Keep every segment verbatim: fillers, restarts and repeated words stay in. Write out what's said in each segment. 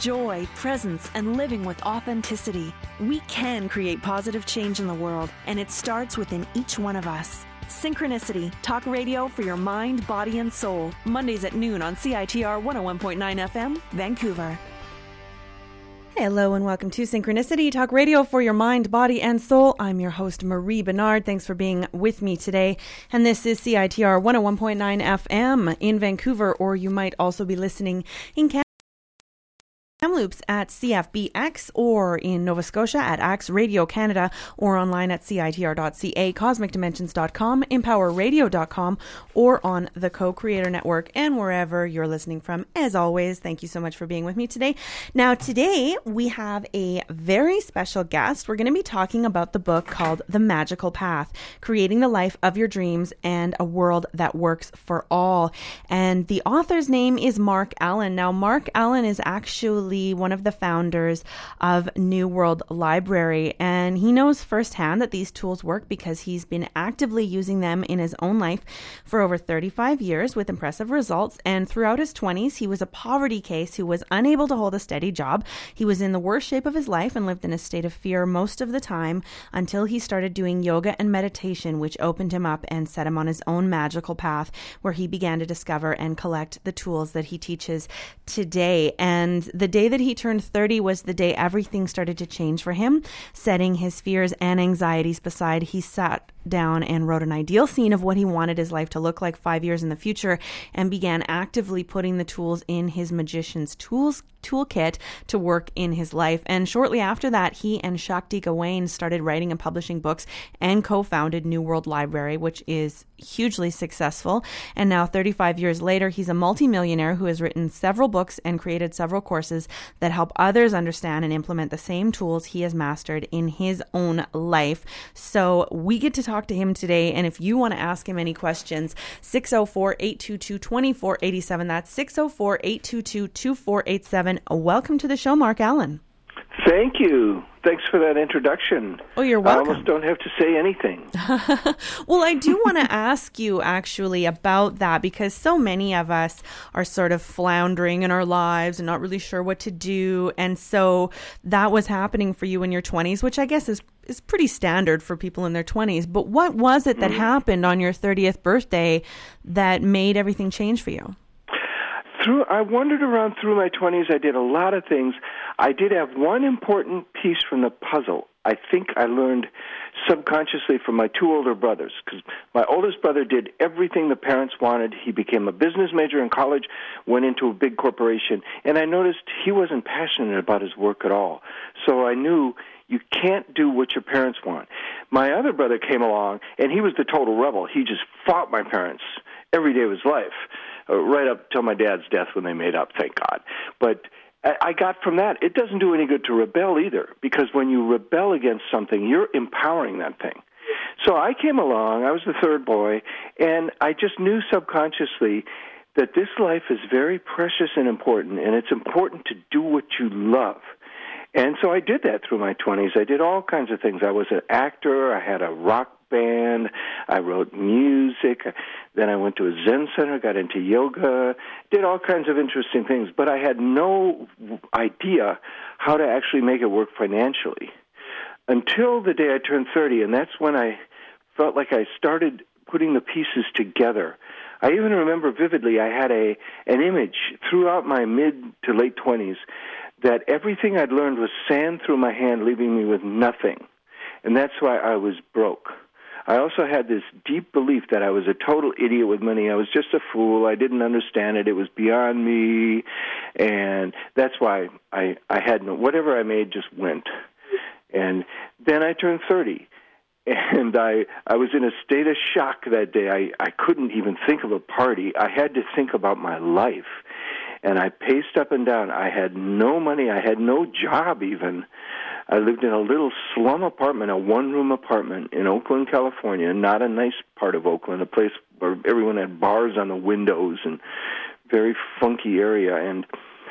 joy, presence, and living with authenticity. We can create positive change in the world, and it starts within each one of us. Synchronicity, talk radio for your mind, body, and soul. Mondays at noon on C I T R one oh one point nine F M, Vancouver. Hello and welcome to Synchronicity, talk radio for your mind, body, and soul. I'm your host, Marie Bernard. Thanks for being with me today. And this is C I T R one oh one point nine F M in Vancouver, or you might also be listening in Canada. Kamloops at C F B X, or in Nova Scotia at Axe Radio Canada, or online at C I T R dot C A, cosmic dimensions dot com, empower radio dot com, or on the Co-Creator Network, and wherever you're listening from. As always, thank you so much for being with me today. Now, today we have a very special guest. We're going to be talking about the book called The Magical Path, Creating the Life of Your Dreams and a World That Works for All. And the author's name is Mark Allen. Now, Mark Allen is actually one of the founders of New World Library, and he knows firsthand that these tools work because he's been actively using them in his own life for over thirty-five years with impressive results. And throughout his twenties, he was a poverty case who was unable to hold a steady job. He was in the worst shape of his life and lived in a state of fear most of the time until he started doing yoga and meditation, which opened him up and set him on his own magical path, where he began to discover and collect the tools that he teaches today. And the day that he turned thirty was the day everything started to change for him. Setting his fears and anxieties beside, he sat down and wrote an ideal scene of what he wanted his life to look like five years in the future, and began actively putting the tools in his magician's tools toolkit to work in his life. And shortly after that, he and Shakti Gawain started writing and publishing books and co-founded New World Library, which is hugely successful. And now thirty-five years later, he's a multimillionaire who has written several books and created several courses that help others understand and implement the same tools he has mastered in his own life. So we get to talk to him today. And if you want to ask him any questions, six oh four, eight two two, two four eight seven. That's six oh four, eight two two, two four eight seven. Welcome to the show, Mark Allen. Thank you. Thanks for that introduction. Oh, you're welcome. I almost don't have to say anything. Well, I do want to ask you actually about that, because so many of us are sort of floundering in our lives and not really sure what to do. And so that was happening for you in your twenties, which I guess is is pretty standard for people in their twenties. But what was it that mm-hmm. happened on your thirtieth birthday that made everything change for you? Through, I wandered around through my twenties. I did a lot of things. I did have one important piece from the puzzle. I think I learned subconsciously from my two older brothers, because my oldest brother did everything the parents wanted. He became a business major in college, went into a big corporation, and I noticed he wasn't passionate about his work at all. So I knew you can't do what your parents want. My other brother came along, and he was the total rebel. He just fought my parents every day of his life. Uh, right up till my dad's death, when they made up, thank God. But I, I got from that, it doesn't do any good to rebel either, because when you rebel against something, you're empowering that thing. So I came along, I was the third boy, and I just knew subconsciously that this life is very precious and important, and it's important to do what you love. And so I did that through my twenties. I did all kinds of things. I was an actor. I had a rock band. I wrote music. Then I went to a Zen center, got into yoga, did all kinds of interesting things. But I had no idea how to actually make it work financially until the day I turned thirty. And that's when I felt like I started putting the pieces together. I even remember vividly I had a an image throughout my mid to late twenties that everything I'd learned was sand through my hand, leaving me with nothing. And that's why I was broke. I also had this deep belief that I was a total idiot with money. I was just a fool. I didn't understand it. It was beyond me. And that's why I, I had no, whatever I made just went. And then I turned thirty. And I, I was in a state of shock that day. I, I couldn't even think of a party. I had to think about my life. And I paced up and down. I had no money. I had no job even. I lived in a little slum apartment, a one-room apartment in Oakland, California, not a nice part of Oakland, a place where everyone had bars on the windows and very funky area. And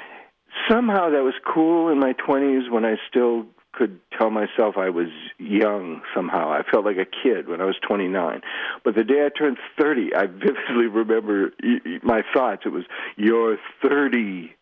somehow that was cool in my twenties when I still could tell myself I was young somehow. I felt like a kid when I was twenty-nine. But the day I turned thirty, I vividly remember my thoughts. It was, you're thirty.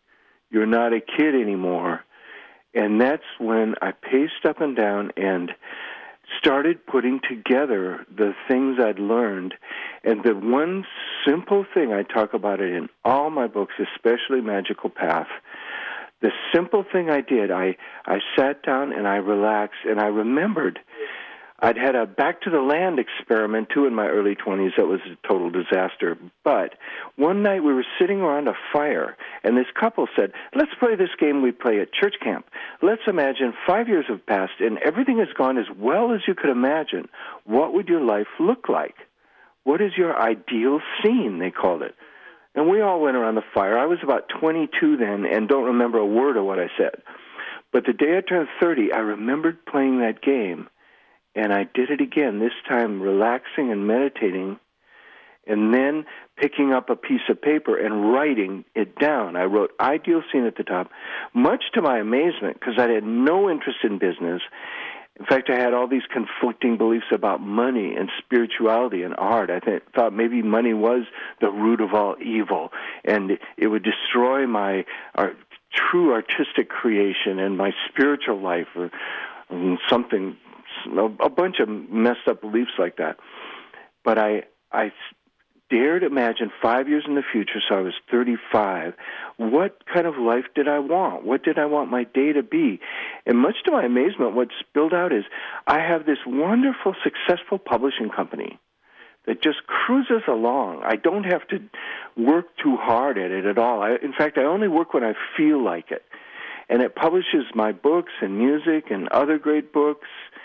You're not a kid anymore. And that's when I paced up and down and started putting together the things I'd learned. And the one simple thing, I talk about it in all my books, especially Magical Path, the simple thing I did, I, I sat down and I relaxed, and I remembered I'd had a back to the land experiment, too, in my early twenties. That was a total disaster. But one night we were sitting around a fire, and this couple said, let's play this game we play at church camp. Let's imagine five years have passed, and everything has gone as well as you could imagine. What would your life look like? What is your ideal scene, they called it. And we all went around the fire. I was about twenty-two then and don't remember a word of what I said. But the day I turned thirty, I remembered playing that game. And I did it again, this time relaxing and meditating, and then picking up a piece of paper and writing it down. I wrote ideal scene at the top, much to my amazement, because I had no interest in business. In fact, I had all these conflicting beliefs about money and spirituality and art. I th- thought maybe money was the root of all evil, and it would destroy my art, true artistic creation and my spiritual life, or, or something, a bunch of messed up beliefs like that. But I, I dared imagine five years in the future, so I was thirty-five, what kind of life did I want? What did I want my day to be? And much to my amazement, what spilled out is I have this wonderful, successful publishing company that just cruises along. I don't have to work too hard at it at all. I, in fact, I only work when I feel like it. And it publishes my books and music and other great books,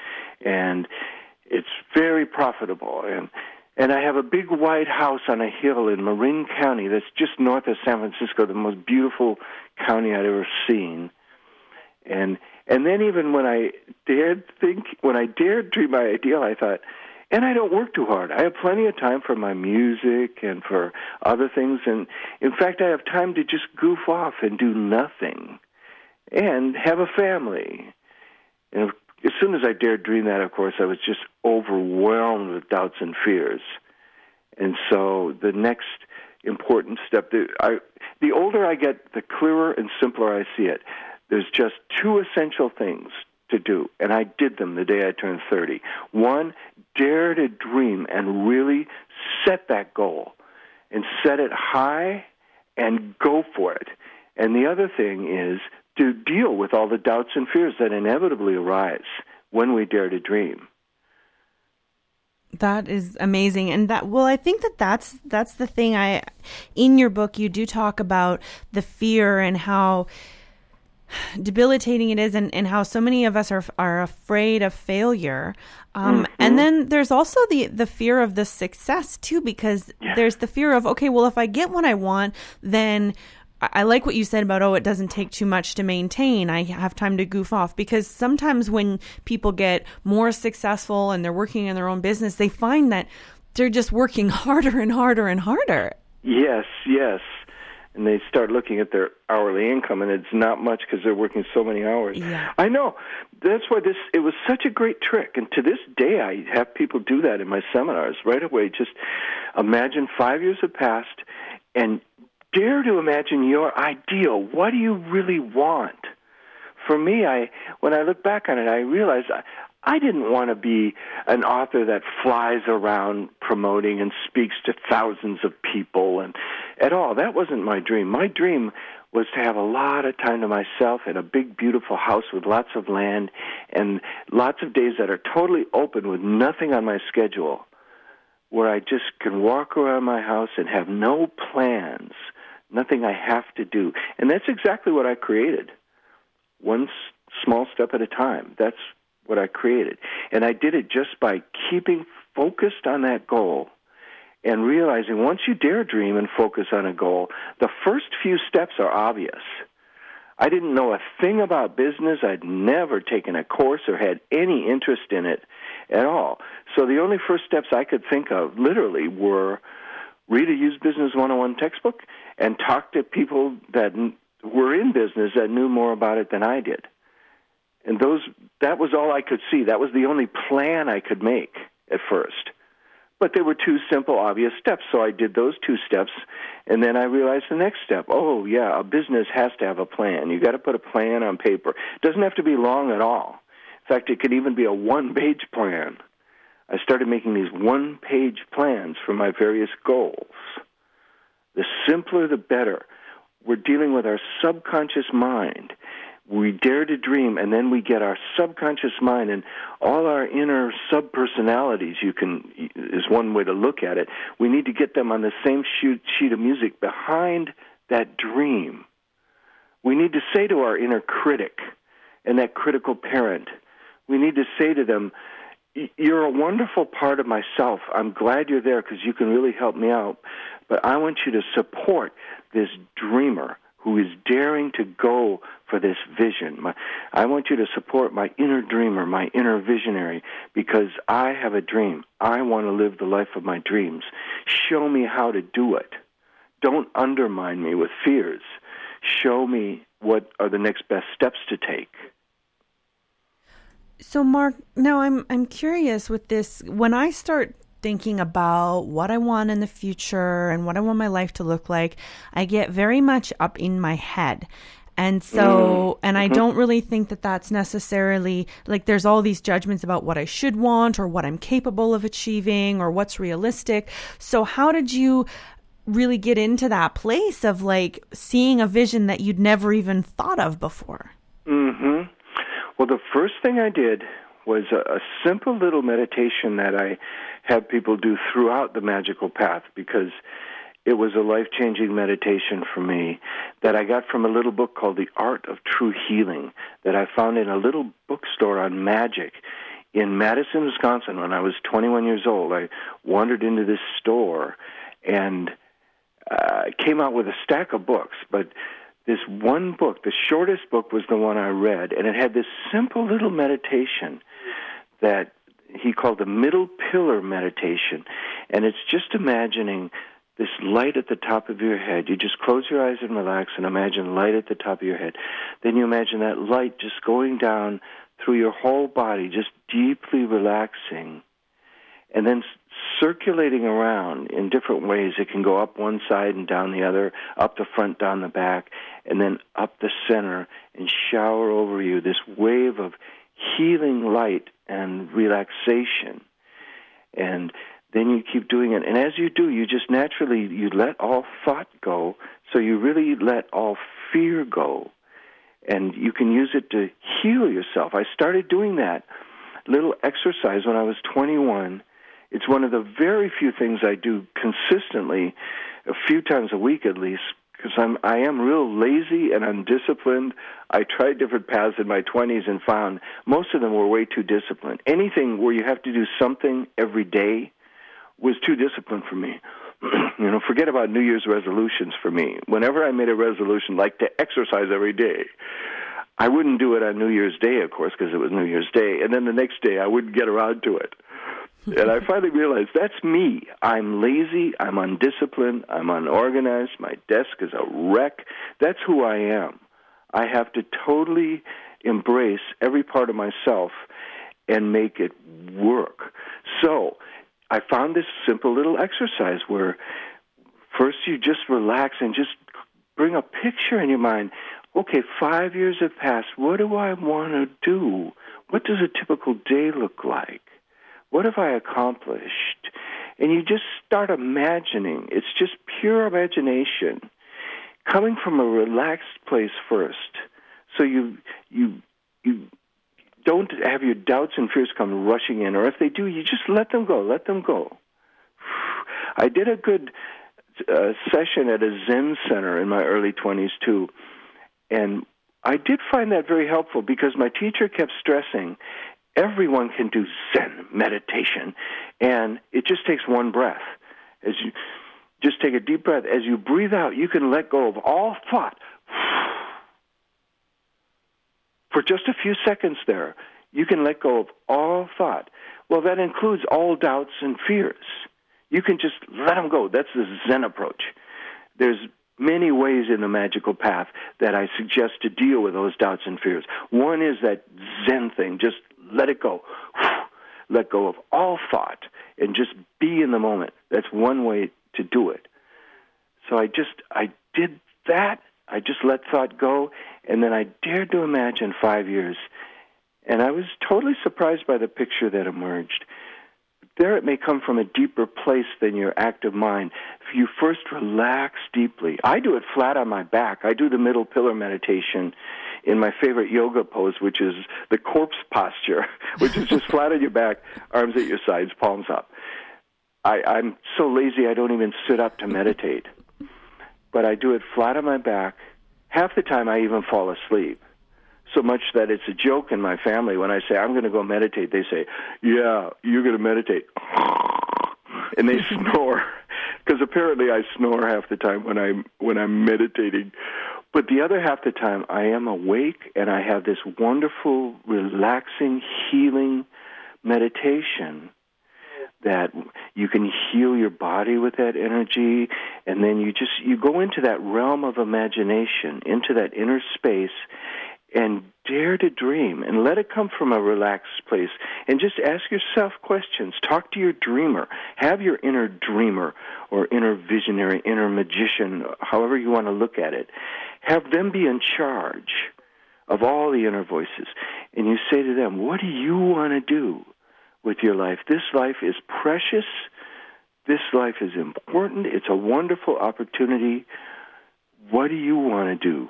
and it's very profitable. And and I have a big white house on a hill in Marin County that's just north of San Francisco, the most beautiful county I'd ever seen. And and then even when I dared think, when I dared dream my ideal, I thought, and I don't work too hard. I have plenty of time for my music and for other things. And in fact, I have time to just goof off and do nothing and have a family. And as soon as I dared dream that, of course, I was just overwhelmed with doubts and fears. And so the next important step, the, I, the older I get, the clearer and simpler I see it. There's just two essential things to do, and I did them the day I turned thirty. One, dare to dream and really set that goal and set it high and go for it. And the other thing is to deal with all the doubts and fears that inevitably arise when we dare to dream. That is amazing. And that, well, I think that that's, that's the thing. I, in your book, you do talk about the fear and how debilitating it is, and, and how so many of us are are afraid of failure. Um, mm-hmm. And then there's also the, the fear of the success too, because yeah. there's the fear of, okay, well, if I get what I want, then I like what you said about, oh, it doesn't take too much to maintain. I have time to goof off. Because sometimes when people get more successful and they're working in their own business, they find that they're just working harder and harder and harder. Yes, yes. And they start looking at their hourly income, and it's not much because they're working so many hours. Yeah. I know. That's why this, it was such a great trick. And to this day, I have people do that in my seminars right away. Just imagine five years have passed and dare to imagine your ideal. What do you really want? For me, I when I look back on it, I realized I, I didn't want to be an author that flies around promoting and speaks to thousands of people and at all. That wasn't my dream. My dream was to have a lot of time to myself in a big, beautiful house with lots of land and lots of days that are totally open with nothing on my schedule, where I just can walk around my house and have no plans, nothing I have to do. And that's exactly what I created, one small step at a time. That's what I created. And I did it just by keeping focused on that goal and realizing once you dare dream and focus on a goal, the first few steps are obvious. I didn't know a thing about business. I'd never taken a course or had any interest in it at all. So the only first steps I could think of literally were read a Used Business one oh one textbook and talk to people that were in business that knew more about it than I did. And those that was all I could see. That was the only plan I could make at first. But they were two simple, obvious steps, so I did those two steps, and then I realized the next step. Oh, yeah, a business has to have a plan. You got to put a plan on paper. It doesn't have to be long at all. In fact, it could even be a one-page plan. I started making these one-page plans for my various goals. The simpler, the better. We're dealing with our subconscious mind. We dare to dream, and then we get our subconscious mind and all our inner sub-personalities, you can, is one way to look at it. We need to get them on the same sheet of music behind that dream. We need to say to our inner critic and that critical parent, we need to say to them, you're a wonderful part of myself. I'm glad you're there because you can really help me out. But I want you to support this dreamer who is daring to go for this vision. My, I want you to support my inner dreamer, my inner visionary, because I have a dream. I want to live the life of my dreams. Show me how to do it. Don't undermine me with fears. Show me what are the next best steps to take. So, Mark, now I'm I'm curious with this. When I start thinking about what I want in the future and what I want my life to look like, I get very much up in my head. And so, and I don't really think that that's necessarily, like, there's all these judgments about what I should want or what I'm capable of achieving or what's realistic. So how did you really get into that place of, like, seeing a vision that you'd never even thought of before? Mm-hmm. Well, the first thing I did was a, a simple little meditation that I have people do throughout the Magical Path, because it was a life-changing meditation for me that I got from a little book called The Art of True Healing that I found in a little bookstore on magic in Madison, Wisconsin. When I was twenty-one years old, I wandered into this store and uh, came out with a stack of books, but this one book, the shortest book, was the one I read, and it had this simple little meditation that he called the Middle Pillar Meditation, and it's just imagining this light at the top of your head. You just close your eyes and relax and imagine light at the top of your head. Then you imagine that light just going down through your whole body, just deeply relaxing, and then circulating around in different ways. It can go up one side and down the other, up the front, down the back, and then up the center and shower over you this wave of healing light and relaxation. And then you keep doing it. And as you do, you just naturally, you let all thought go, so you really let all fear go. And you can use it to heal yourself. I started doing that little exercise when I was twenty-one. It's one of the very few things I do consistently, a few times a week at least, because I'm I am real lazy and undisciplined. I tried different paths in my twenties and found most of them were way too disciplined. Anything where you have to do something every day was too disciplined for me. You know, forget about New Year's resolutions for me. Whenever I made a resolution, like to exercise every day, I wouldn't do it on New Year's Day, of course, because it was New Year's Day, and then the next day I wouldn't get around to it. And I finally realized that's me. I'm lazy, I'm undisciplined, I'm unorganized, my desk is a wreck. That's who I am. I have to totally embrace every part of myself and make it work. So I found this simple little exercise where first you just relax and just bring a picture in your mind. Okay, five years have passed. What do I want to do? What does a typical day look like? What have I accomplished? And you just start imagining. It's just pure imagination coming from a relaxed place first. So you you you don't have your doubts and fears come rushing in, or if they do, you just let them go. Let them go. I did a good uh, session at a Zen center in my early twenties too, and I did find that very helpful because my teacher kept stressing everyone can do Zen meditation, and it just takes one breath. As you just take a deep breath, as you breathe out, you can let go of all thought. For just a few seconds there, you can let go of all thought. Well, that includes all doubts and fears. You can just let them go. That's the Zen approach. There's many ways in the Magical Path that I suggest to deal with those doubts and fears. One is that Zen thing, just let it go. Let go of all thought. and just be in the moment. That's one way to do it. So I just, I did that. I just let thought go, and then I dared to imagine five years. And I was totally surprised by the picture that emerged. There it may come from a deeper place than your active mind. If you first relax deeply, I do it flat on my back. I do the middle pillar meditation in my favorite yoga pose, which is the corpse posture, which is just flat on your back, arms at your sides, palms up. I, I'm so lazy I don't even sit up to meditate. But I do it flat on my back. Half the time I even fall asleep. So much that it's a joke in my family. When I say, I'm going to go meditate, they say, yeah, you're going to meditate. And they snore. Because apparently I snore half the time when I'm, when I'm meditating. But the other half the time, I am awake, and I have this wonderful, relaxing, healing meditation that you can heal your body with that energy, and then you just, you go into that realm of imagination, into that inner space, and dare to dream, and let it come from a relaxed place, and just ask yourself questions. Talk to your dreamer. Have your inner dreamer, or inner visionary, inner magician, however you want to look at it. Have them be in charge of all the inner voices, and you say to them, what do you want to do with your life? This life is precious. This life is important. It's a wonderful opportunity. What do you want to do?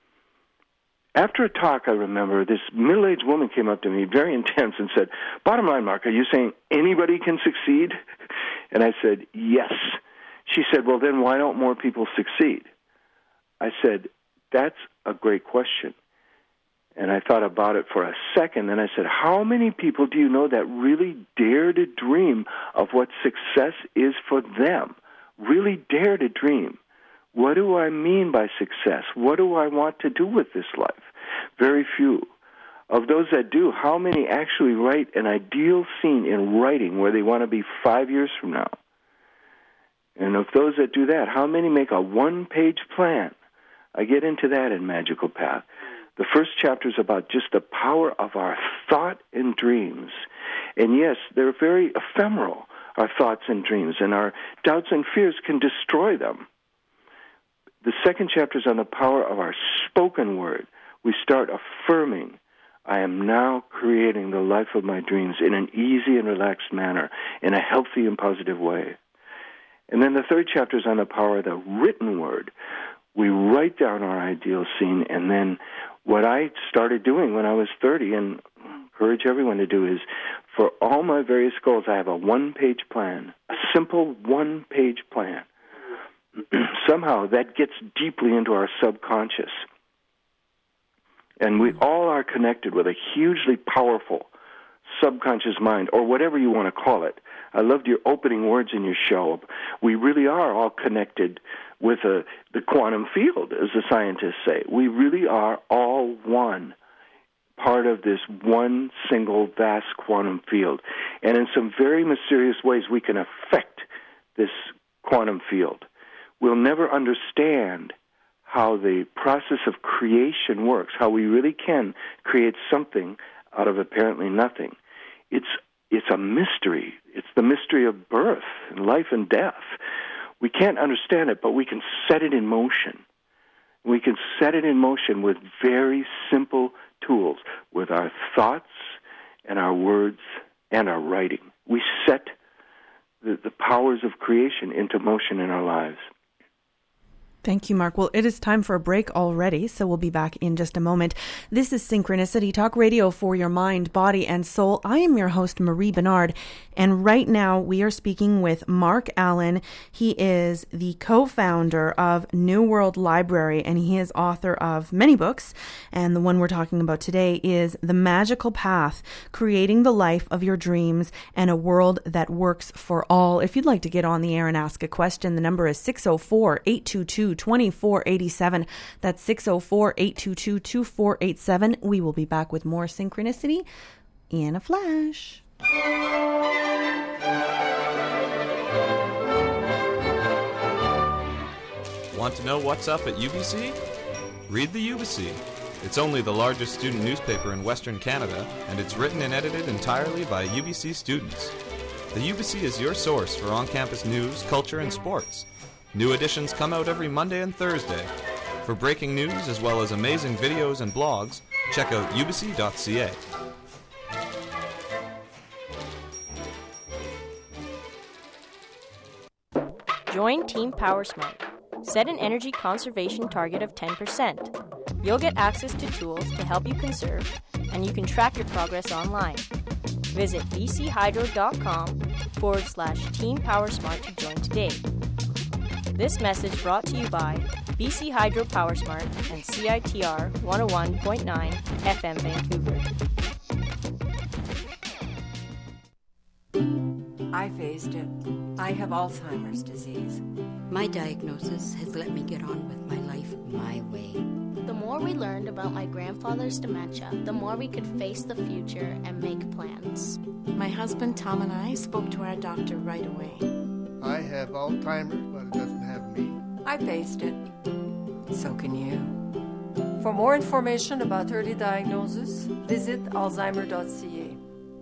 After a talk, I remember, this middle-aged woman came up to me, very intense, and said, bottom line, Mark, are you saying anybody can succeed? And I said, yes. She said, well, then why don't more people succeed? I said, that's a great question. And I thought about it for a second, and I said, how many people do you know that really dare to dream of what success is for them? Really dare to dream. What do I mean by success? What do I want to do with this life? Very few. Of those that do, how many actually write an ideal scene in writing where they want to be five years from now? And of those that do that, how many make a one-page plan? I get into that in Magical Path. The first chapter is about just the power of our thought and dreams. And yes, they're very ephemeral, our thoughts and dreams, and our doubts and fears can destroy them. The second chapter is on the power of our spoken word. We start affirming, I am now creating the life of my dreams in an easy and relaxed manner, in a healthy and positive way. And then the third chapter is on the power of the written word. We write down our ideal scene, and then what I started doing when I was thirty, and encourage everyone to do, is for all my various goals, I have a one-page plan, a simple one-page plan. Somehow that gets deeply into our subconscious. And we all are connected with a hugely powerful subconscious mind, or whatever you want to call it. I loved your opening words in your show. We really are all connected with a, the quantum field, as the scientists say. We really are all one, part of this one single vast quantum field. And in some very mysterious ways, we can affect this quantum field. We'll never understand how the process of creation works, how we really can create something out of apparently nothing. It's it's a mystery. It's the mystery of birth and life and death. We can't understand it, but we can set it in motion. We can set it in motion with very simple tools, with our thoughts and our words and our writing. We set the, the powers of creation into motion in our lives. Thank you, Mark. Well, it is time for a break already, so we'll be back in just a moment. This is Synchronicity, talk radio for your mind, body, and soul. I am your host, Marie Bernard, and right now we are speaking with Mark Allen. He is the co-founder of New World Library, and he is author of many books, and the one we're talking about today is The Magical Path, Creating the Life of Your Dreams and a World That Works for All. If you'd like to get on the air and ask a question, the number is six oh four, eight two two, two four eight seven. That's six oh four, eight two two, two four eight seven. We will be back with more Synchronicity in a flash. Want to know what's up at U B C? Read the U B C. It's only the largest student newspaper in Western Canada, and it's written and edited entirely by U B C students. The U B C is your source for on-campus news, culture, and sports. New editions come out every Monday and Thursday. For breaking news as well as amazing videos and blogs, check out u b c dot c a. Join Team PowerSmart. Set an energy conservation target of ten percent. You'll get access to tools to help you conserve, and you can track your progress online. Visit bchydro.com forward slash Team PowerSmart to join today. This message brought to you by B C Hydro PowerSmart and C I T R one oh one point nine F M Vancouver. I faced it. I have Alzheimer's disease. My diagnosis has let me get on with my life my way. The more we learned about my grandfather's dementia, the more we could face the future and make plans. My husband Tom and I spoke to our doctor right away. I have Alzheimer's, but it doesn't have me. I faced it. So can you. For more information about early diagnosis, visit alzheimer dot c a.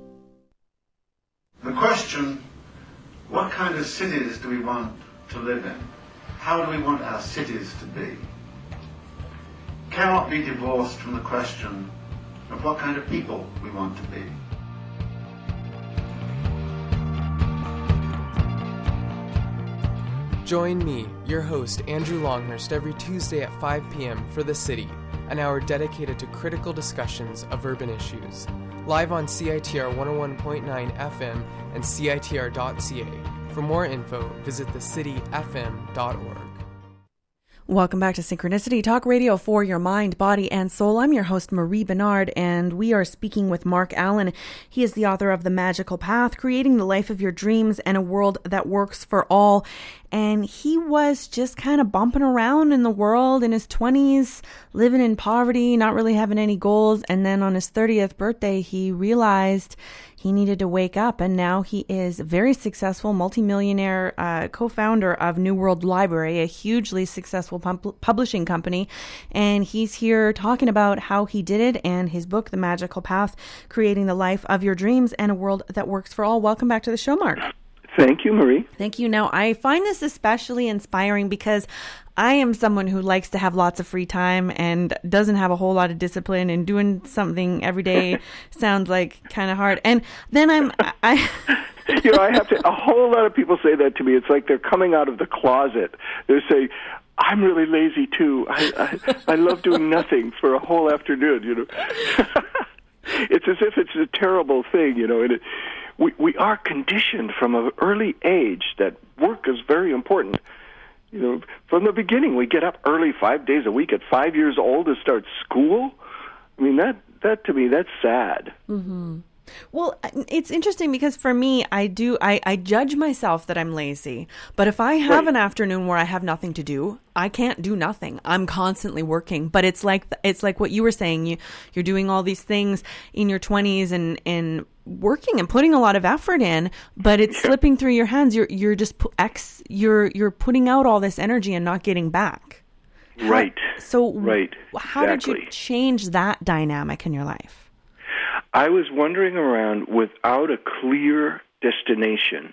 The question, what kind of cities do we want to live in? How do we want our cities to be? Cannot be divorced from the question of what kind of people we want to be. Join me, your host, Andrew Longhurst, every Tuesday at five p.m. for The City, an hour dedicated to critical discussions of urban issues. Live on C I T R one oh one point nine F M and C I T R dot c a. For more info, visit the city f m dot org. Welcome back to Synchronicity Talk Radio for your mind, body, and soul. I'm your host, Marie Bernard, and we are speaking with Mark Allen. He is the author of The Magical Path, Creating the Life of Your Dreams and a World That Works for All. And he was just kind of bumping around in the world in his twenties, living in poverty, not really having any goals. And then on his thirtieth birthday, he realized he needed to wake up, and now he is a very successful multimillionaire uh, co-founder of New World Library, a hugely successful pub- publishing company. And he's here talking about how he did it and his book, The Magical Path, Creating the Life of Your Dreams and a World That Works for All. Welcome back to the show, Mark. Thank you, Marie. Thank you. Now, I find this especially inspiring because I am someone who likes to have lots of free time and doesn't have a whole lot of discipline, and doing something every day sounds like kind of hard. And then I'm, I, you know, I have to, a whole lot of people say that to me. It's like they're coming out of the closet. They say, I'm really lazy too. I, I, I love doing nothing for a whole afternoon, you know. It's as if it's a terrible thing, you know, and it, we, we are conditioned from an early age that work is very important. You know, from the beginning, we get up early five days a week at five years old to start school. I mean, that, that to me, that's sad. Mm-hmm. Well, it's interesting because for me, I do, I, I judge myself that I'm lazy. But if I have right. an afternoon where I have nothing to do, I can't do nothing. I'm constantly working. But it's like, it's like what you were saying. You, you're doing all these things in your twenties and, and working and putting a lot of effort in, but it's yeah. slipping through your hands. You're, you're just, ex, you're, you're putting out all this energy and not getting back. Right. How, so right. how exactly. did you change that dynamic in your life? I was wandering around without a clear destination.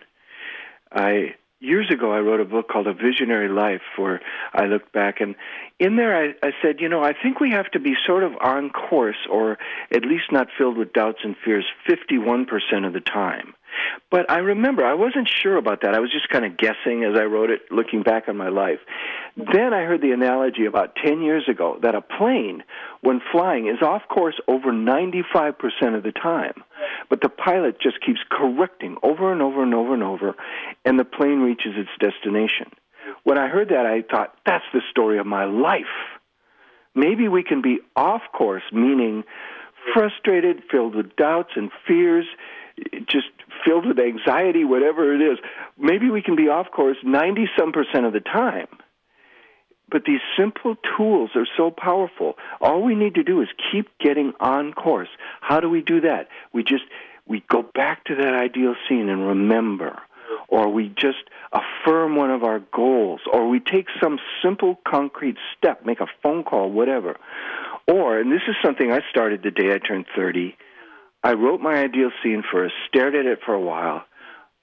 I years ago I wrote a book called A Visionary Life, where I looked back, and in there I, I said, you know, I think we have to be sort of on course, or at least not filled with doubts and fears fifty-one percent of the time. But I remember I wasn't sure about that. I was just kind of guessing as I wrote it, looking back on my life. Then I heard the analogy about ten years ago that a plane, when flying, is off course over ninety-five percent of the time. But the pilot just keeps correcting over and over and over and over, and the plane reaches its destination. When I heard that, I thought, that's the story of my life. Maybe we can be off course, meaning frustrated, filled with doubts and fears, just filled with anxiety, whatever it is. Maybe we can be off course ninety-some percent of the time. But these simple tools are so powerful. All we need to do is keep getting on course. How do we do that? We just, we go back to that ideal scene and remember. Or we just affirm one of our goals. Or we take some simple, concrete step, make a phone call, whatever. Or, and this is something I started the day I turned thirty, I wrote my ideal scene first, stared at it for a while,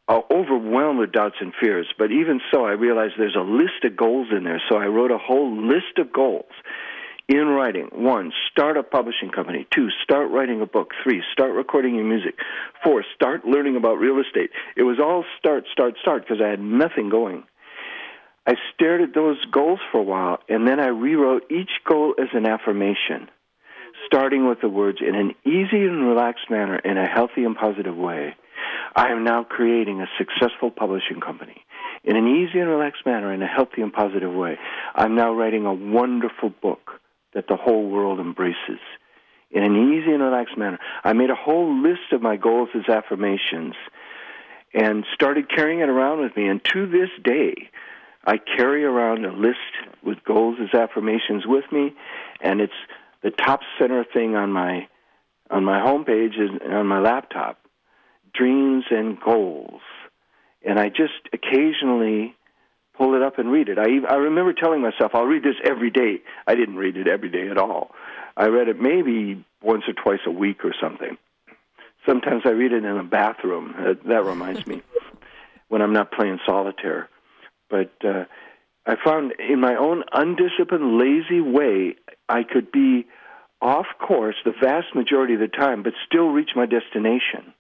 uh, overwhelmed with doubts and fears. But even so, I realized there's a list of goals in there. So I wrote a whole list of goals in writing. One, start a publishing company. Two, start writing a book. Three, start recording your music. Four, start learning about real estate. It was all start, start, start because I had nothing going. I stared at those goals for a while, and then I rewrote each goal as an affirmation, starting with the words, in an easy and relaxed manner, in a healthy and positive way, I am now creating a successful publishing company. In an easy and relaxed manner, in a healthy and positive way, I'm now writing a wonderful book that the whole world embraces. In an easy and relaxed manner. I made a whole list of my goals as affirmations and started carrying it around with me. And to this day, I carry around a list with goals as affirmations with me, and it's the top center thing on my on my homepage and on my laptop, dreams and goals. And I just occasionally pull it up and read it. I, I remember telling myself, I'll read this every day. I didn't read it every day at all. I read it maybe once or twice a week or something. Sometimes I read it in the bathroom. That, that reminds me, when I'm not playing solitaire. But uh, I found in my own undisciplined, lazy way, I could be off course the vast majority of the time, but still reach my destination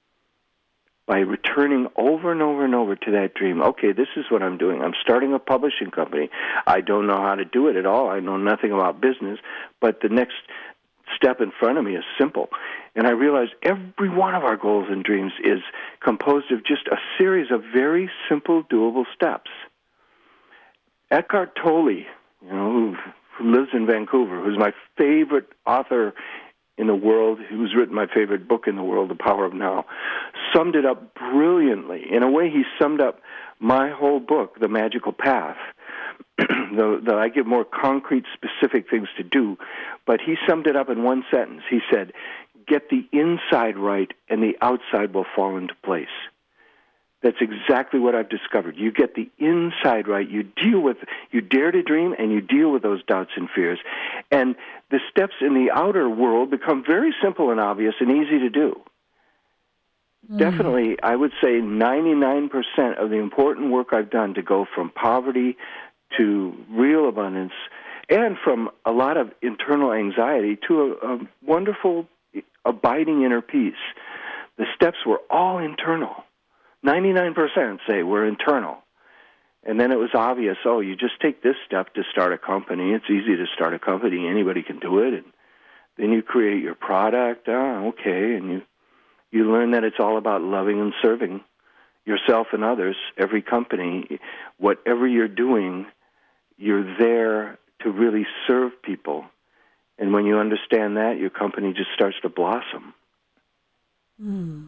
by returning over and over and over to that dream. Okay, this is what I'm doing. I'm starting a publishing company. I don't know how to do it at all. I know nothing about business, but the next step in front of me is simple. And I realized every one of our goals and dreams is composed of just a series of very simple, doable steps. Eckhart Tolle, you know, who, who lives in Vancouver, who's my favorite author in the world, who's written my favorite book in the world, The Power of Now, summed it up brilliantly. In a way, he summed up my whole book, The Magical Path, that I give more concrete, specific things to do, but he summed it up in one sentence. He said, get the inside right and the outside will fall into place. That's exactly what I've discovered. You get the inside right, you deal with, you dare to dream, and you deal with those doubts and fears. And the steps in the outer world become very simple and obvious and easy to do. Mm. Definitely, I would say ninety-nine percent of the important work I've done to go from poverty to real abundance, and from a lot of internal anxiety to a, a wonderful, abiding inner peace. The steps were all internal. ninety-nine percent say were internal. And then it was obvious, oh, you just take this step to start a company. It's easy to start a company. Anybody can do it. And then you create your product. Oh, okay. And you, you learn that it's all about loving and serving yourself and others. Every company, whatever you're doing, you're there to really serve people. And when you understand that, your company just starts to blossom. Hmm.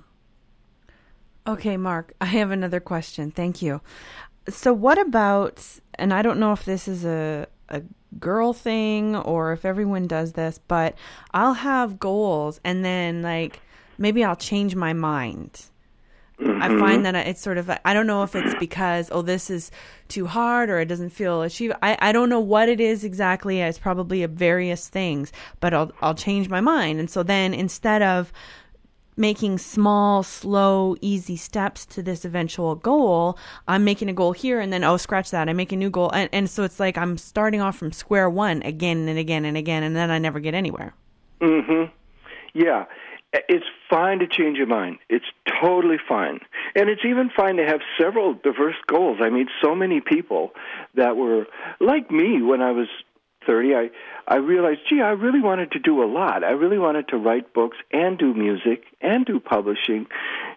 Okay, Mark, I have another question. Thank you. So what about, and I don't know if this is a, a girl thing or if everyone does this, but I'll have goals and then like maybe I'll change my mind. Mm-hmm. I find that it's sort of, I don't know if it's because, oh, this is too hard or it doesn't feel achievable. I, I don't know what it is exactly. It's probably a various things, but I'll I'll change my mind. And so then instead of making small, slow, easy steps to this eventual goal, I'm making a goal here and then, oh, scratch that. I make a new goal. And, and so it's like I'm starting off from square one again and again and again, and then I never get anywhere. Mm-hmm. Yeah. It's fine to change your mind. It's totally fine. And it's even fine to have several diverse goals. I mean, so many people that were like me when I was thirty, I, I realized, gee, I really wanted to do a lot. I really wanted to write books and do music and do publishing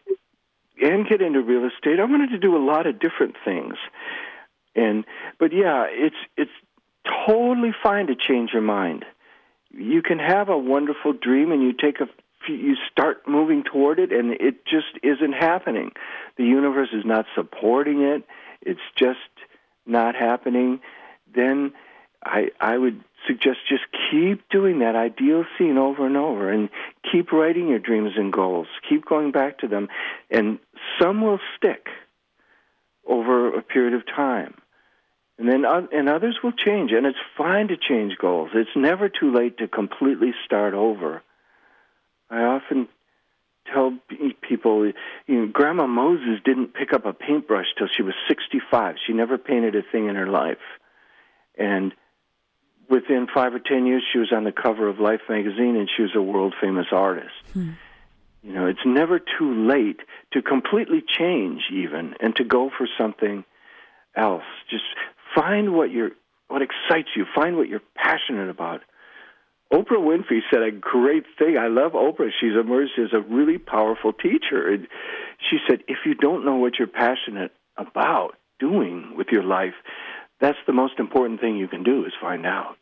and get into real estate. I wanted to do a lot of different things. And but yeah, it's it's totally fine to change your mind. You can have a wonderful dream and you take a you start moving toward it and it just isn't happening. The universe is not supporting it. It's just not happening. Then I, I would suggest just keep doing that ideal scene over and over and keep writing your dreams and goals. Keep going back to them. And some will stick over a period of time. And then and others will change. And it's fine to change goals. It's never too late to completely start over. I often tell people, you know, Grandma Moses didn't pick up a paintbrush till she was sixty-five. She never painted a thing in her life. And within five or ten years, she was on the cover of Life magazine, and she was a world-famous artist. Hmm. You know, it's never too late to completely change even and to go for something else. Just find what you're, what excites you. Find what you're passionate about. Oprah Winfrey said a great thing. I love Oprah. She's emerged as a really powerful teacher. And she said, if you don't know what you're passionate about doing with your life, that's the most important thing you can do is find out.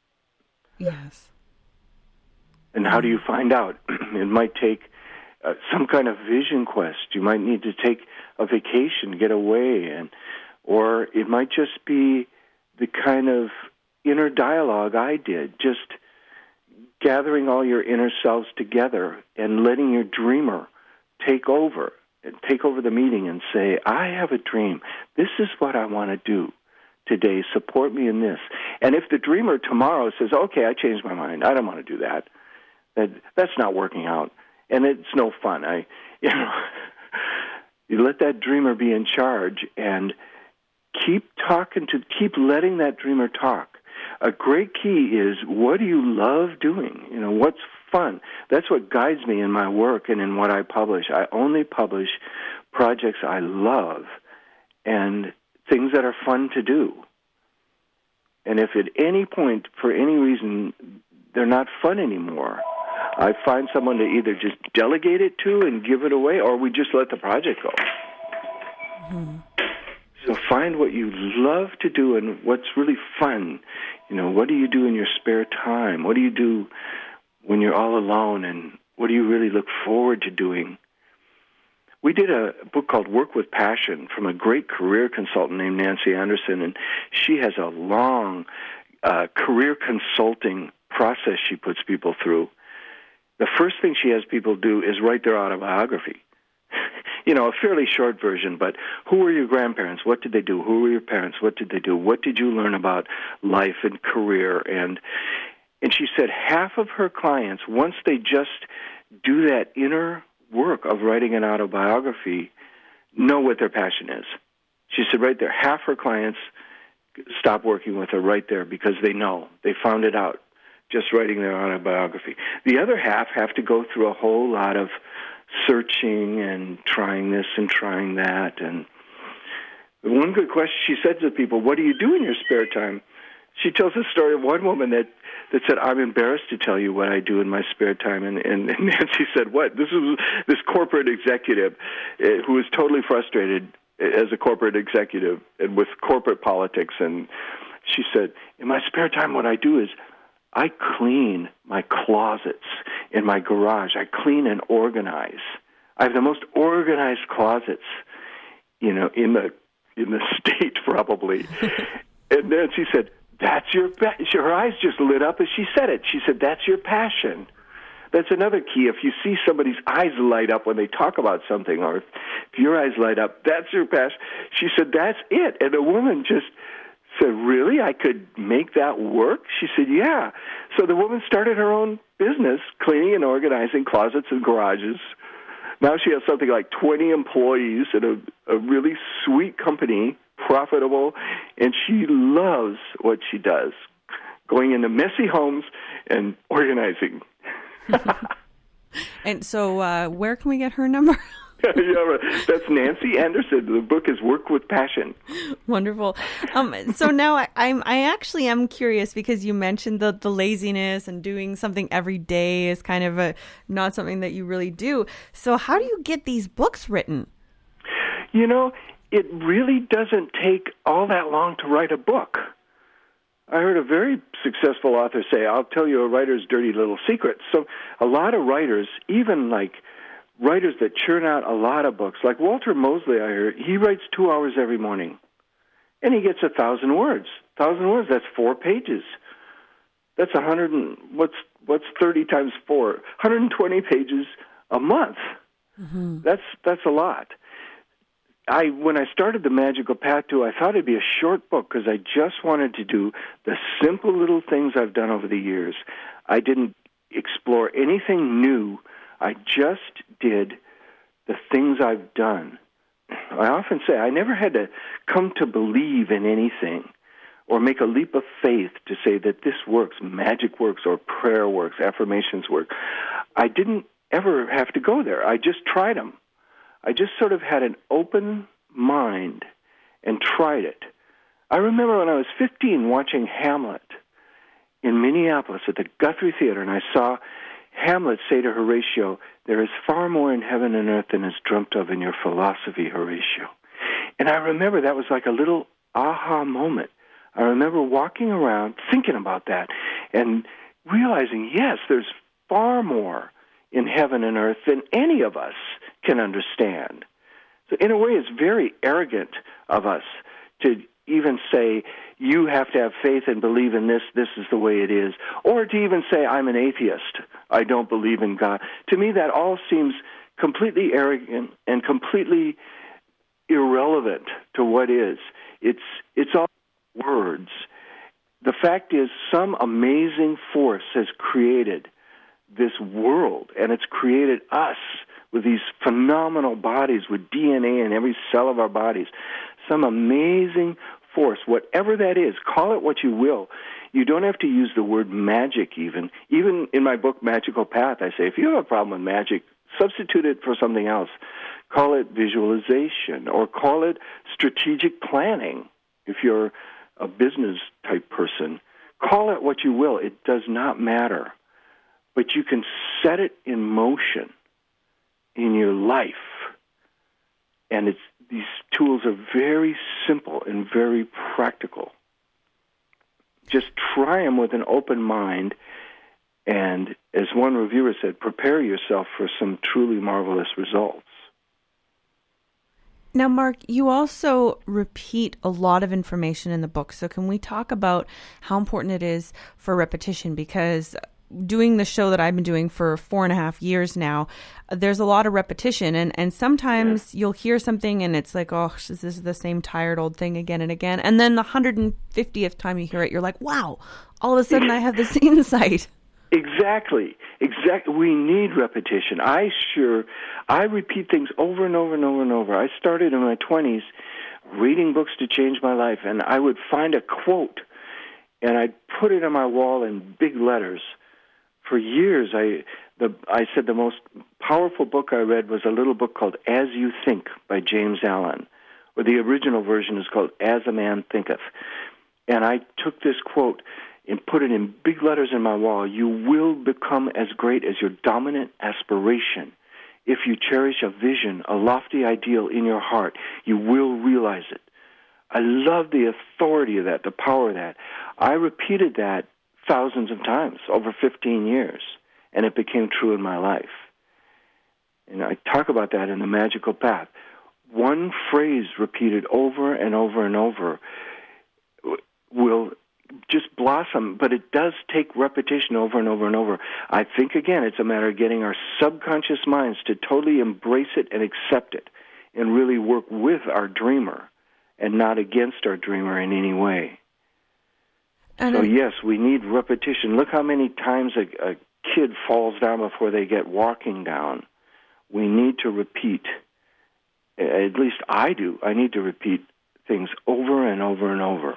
Yes. And how do you find out? It might take uh, some kind of vision quest. You might need to take a vacation, get away, and or it might just be the kind of inner dialogue I did, just gathering all your inner selves together and letting your dreamer take over, take over the meeting and say, I have a dream. This is what I want to do today. Support me in this. And if the dreamer tomorrow says, okay, I changed my mind, I don't want to do that, that that's not working out, and it's no fun. I, you know, you let that dreamer be in charge and keep talking to, keep letting that dreamer talk. A great key is, what do you love doing? You know, what's fun? That's what guides me in my work and in what I publish. I only publish projects I love and things that are fun to do. And if at any point, for any reason, they're not fun anymore, I find someone to either just delegate it to and give it away, or we just let the project go. Mm-hmm. So find what you love to do and what's really fun. You know, what do you do in your spare time? What do you do when you're all alone? And what do you really look forward to doing? We did a book called Work with Passion from a great career consultant named Nancy Anderson, and she has a long uh, career consulting process she puts people through. The first thing she has people do is write their autobiography. You know, a fairly short version, but who were your grandparents? What did they do? Who were your parents? What did they do? What did you learn about life and career? And and she said half of her clients, once they just do that inner work of writing an autobiography, know what their passion is. She said right there, half her clients stop working with her right there because they know. They found it out just writing their autobiography. The other half have to go through a whole lot of searching and trying this and trying that. And one good question she said to people, what do you do in your spare time? She tells the story of one woman that, that said, I'm embarrassed to tell you what I do in my spare time. And, and, and Nancy said, what? This was this corporate executive uh, who was totally frustrated as a corporate executive and with corporate politics. And she said, in my spare time, what I do is I clean my closets in my garage. I clean and organize. I have the most organized closets, you know, in the in the state probably. And then she said, "That's your." Pa-. Her eyes just lit up as she said it. She said, "That's your passion." That's another key. If you see somebody's eyes light up when they talk about something, or if, if your eyes light up, that's your passion. She said, "That's it." And the woman just said, really? I could make that work? She said, yeah. So the woman started her own business, cleaning and organizing closets and garages. Now she has something like twenty employees at a, a really sweet company, profitable, and she loves what she does, going into messy homes and organizing. And so uh, where can we get her number? Yeah, that's Nancy Anderson. The book is Work with Passion. Wonderful. Um, so now I, I'm I actually am curious because you mentioned the, the laziness and doing something every day is kind of a not something that you really do. So how do you get these books written? You know, it really doesn't take all that long to write a book. I heard a very successful author say, I'll tell you a writer's dirty little secret. So a lot of writers, even like writers that churn out a lot of books, like Walter Mosley, I heard, he writes two hours every morning, and he gets a thousand words. A thousand words, that's four pages. That's a hundred and, what's, what's thirty times four? one hundred twenty pages a month. Mm-hmm. That's, that's a lot. I, when I started The Magical Path to, I thought it'd be a short book because I just wanted to do the simple little things I've done over the years. I didn't explore anything new. I just did the things I've done, I often say I never had to come to believe in anything or make a leap of faith to say that this works, magic works, or prayer works, affirmations work. I didn't ever have to go there. I just tried them. I just sort of had an open mind and tried it. I remember when I was fifteen watching Hamlet in Minneapolis at the Guthrie Theater, and I saw Hamlet say to Horatio, "There is far more in heaven and earth than is dreamt of in your philosophy, Horatio." And I remember that was like a little aha moment. I remember walking around thinking about that and realizing, yes, there's far more in heaven and earth than any of us can understand. So in a way, it's very arrogant of us to even say, you have to have faith and believe in this, this is the way it is, or to even say, I'm an atheist, I don't believe in God. To me, that all seems completely arrogant and completely irrelevant to what is. It's, it's all words. The fact is, some amazing force has created this world, and it's created us with these phenomenal bodies, with D N A in every cell of our bodies. Some amazing force, whatever that is, call it what you will. You don't have to use the word magic even. Even in my book, Magical Path, I say, if you have a problem with magic, substitute it for something else. Call it visualization, or call it strategic planning if you're a business-type person. Call it what you will. It does not matter. But you can set it in motion in your life. And it's these tools are very simple and very practical. Just try them with an open mind, and as one reviewer said, prepare yourself for some truly marvelous results. Now, Mark, you also repeat a lot of information in the book. So can we talk about how important it is for repetition? Because doing the show that I've been doing for four and a half years now, there's a lot of repetition. And, and sometimes yeah. you'll hear something and it's like, oh, this is the same tired old thing again and again. And then the one hundred fiftieth time you hear it, you're like, wow, all of a sudden I have this insight. Exactly. Exactly. We need repetition. I sure, I repeat things over and over and over and over. I started in my twenties reading books to change my life, and I would find a quote, and I'd put it on my wall in big letters. For years, I the I said the most powerful book I read was a little book called As You Think by James Allen, or the original version is called As a Man Thinketh. And I took this quote and put it in big letters in my wall. You will become as great as your dominant aspiration. If you cherish a vision, a lofty ideal in your heart, you will realize it. I love the authority of that, the power of that. I repeated that thousands of times over fifteen years, and it became true in my life. And I talk about that in The Magical Path. One phrase repeated over and over and over will just blossom, but it does take repetition over and over and over. I think, again, it's a matter of getting our subconscious minds to totally embrace it and accept it and really work with our dreamer and not against our dreamer in any way. And so, yes, we need repetition. Look how many times a, a kid falls down before they get walking down. We need to repeat. At least I do. I need to repeat things over and over and over.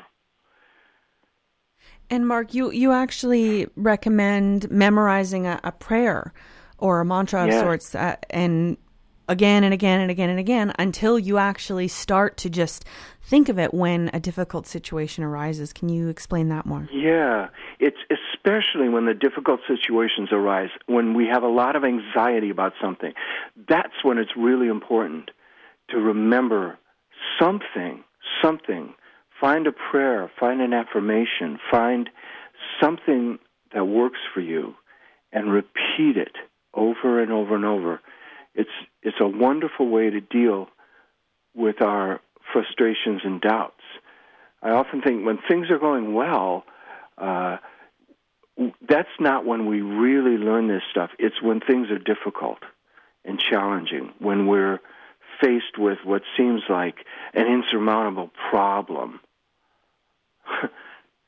And Mark, you, you actually recommend memorizing a, a prayer or a mantra of yeah. sorts, uh, and again and again and again and again until you actually start to just think of it when a difficult situation arises. Can you explain that more? Yeah, it's especially when the difficult situations arise, when we have a lot of anxiety about something. That's when it's really important to remember something, something. Find a prayer, find an affirmation, find something that works for you and repeat it over and over and over. It's it's a wonderful way to deal with our frustrations and doubts. I often think when things are going well, uh, that's not when we really learn this stuff. It's when things are difficult and challenging, when we're faced with what seems like an insurmountable problem.